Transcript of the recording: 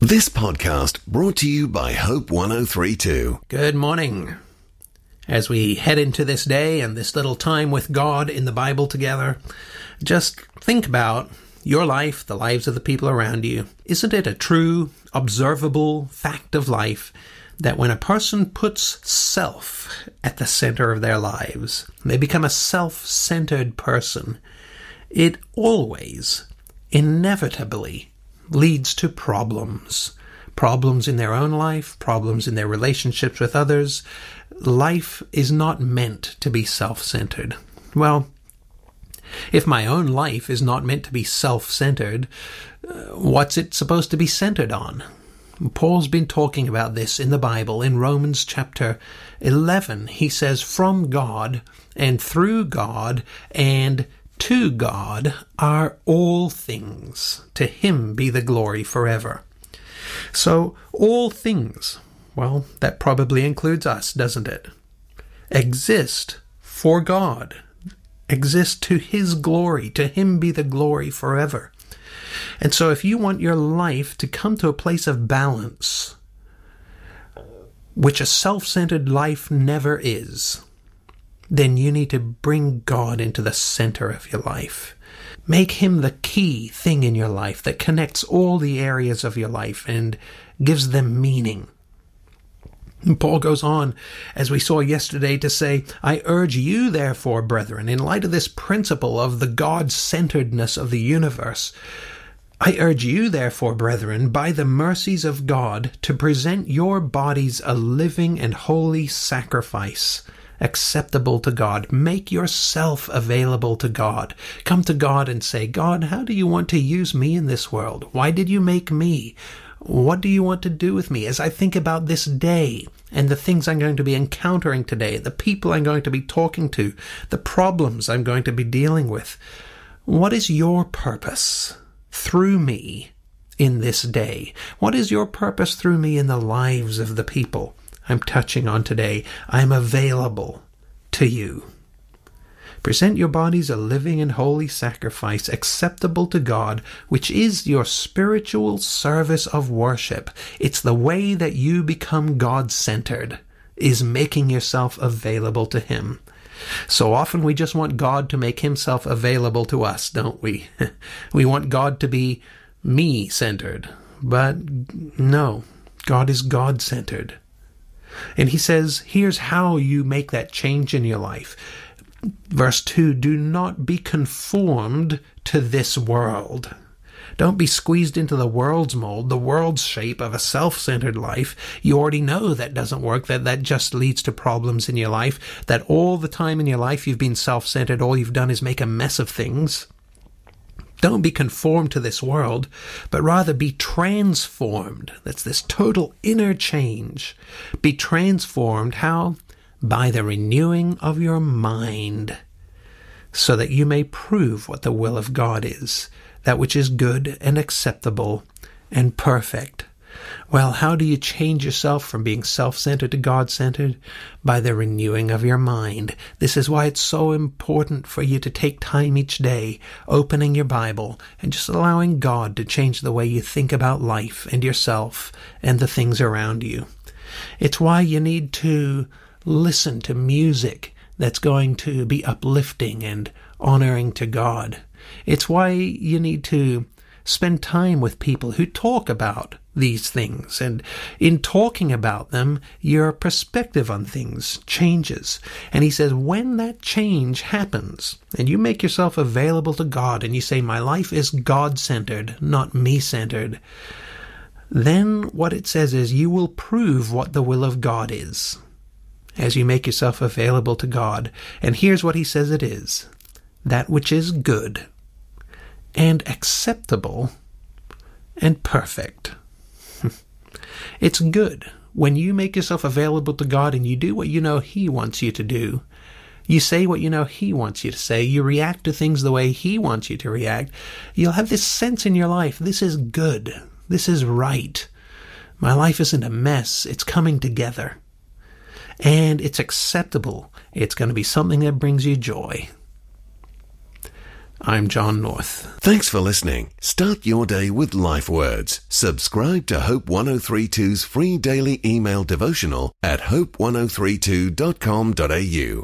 This podcast brought to you by Hope 1032. Good morning. As we head into this day and this little time with God in the Bible together, just think about your life, the lives of the people around you. Isn't it a true, observable fact of life that when a person puts self at the center of their lives, they become a self-centered person, it always, inevitably, leads to problems. Problems in their own life, problems in their relationships with others. Life is not meant to be self-centered. Well, if my own life is not meant to be self-centered, what's it supposed to be centered on? Paul's been talking about this in the Bible. In Romans chapter 11, he says, "From God and through God and to God are all things. To him be the glory forever." So, all things, well, that probably includes us, doesn't it? Exist for God. Exist to his glory. To him be the glory forever. And so if you want your life to come to a place of balance, which a self-centered life never is, then you need to bring God into the center of your life. Make him the key thing in your life that connects all the areas of your life and gives them meaning. And Paul goes on, as we saw yesterday, to say, "I urge you, therefore, brethren, in light of this principle of the God-centeredness of the universe, I urge you, therefore, brethren, by the mercies of God, to present your bodies a living and holy sacrifice, acceptable to God." Make yourself available to God. Come to God and say, "God, how do you want to use me in this world? Why did you make me? What do you want to do with me as I think about this day and the things I'm going to be encountering today, the people I'm going to be talking to, the problems I'm going to be dealing with? What is your purpose through me in this day? What is your purpose through me in the lives of the people I'm touching on today? I'm available to you. Present your bodies a living and holy sacrifice acceptable to God, which is your spiritual service of worship. It's the way that you become God-centered, is making yourself available to him. So often we just want God to make himself available to us, don't we? We want God to be me-centered. But no, God is God-centered. And he says, here's how you make that change in your life. Verse 2, "Do not be conformed to this world." Don't be squeezed into the world's mold, the world's shape of a self-centered life. You already know that doesn't work, that just leads to problems in your life, that all the time in your life you've been self-centered, all you've done is make a mess of things. Don't be conformed to this world, but rather be transformed. That's this total inner change. Be transformed, how? By the renewing of your mind, so that you may prove what the will of God is, that which is good and acceptable and perfect. Well, how do you change yourself from being self-centered to God-centered? By the renewing of your mind. This is why it's so important for you to take time each day, opening your Bible, and just allowing God to change the way you think about life and yourself and the things around you. It's why you need to listen to music that's going to be uplifting and honoring to God. It's why you need to spend time with people who talk about these things, and in talking about them, your perspective on things changes. And he says, when that change happens, and you make yourself available to God, and you say, my life is God-centered, not me-centered, then what it says is you will prove what the will of God is as you make yourself available to God. And here's what he says it is: that which is good and acceptable and perfect. It's good when you make yourself available to God and you do what you know he wants you to do. You say what you know he wants you to say. You react to things the way he wants you to react. You'll have this sense in your life, this is good. This is right. My life isn't a mess. It's coming together. And it's acceptable. It's going to be something that brings you joy. I'm John North. Thanks for listening. Start your day with Life Words. Subscribe to Hope 1032's free daily email devotional at hope1032.com.au.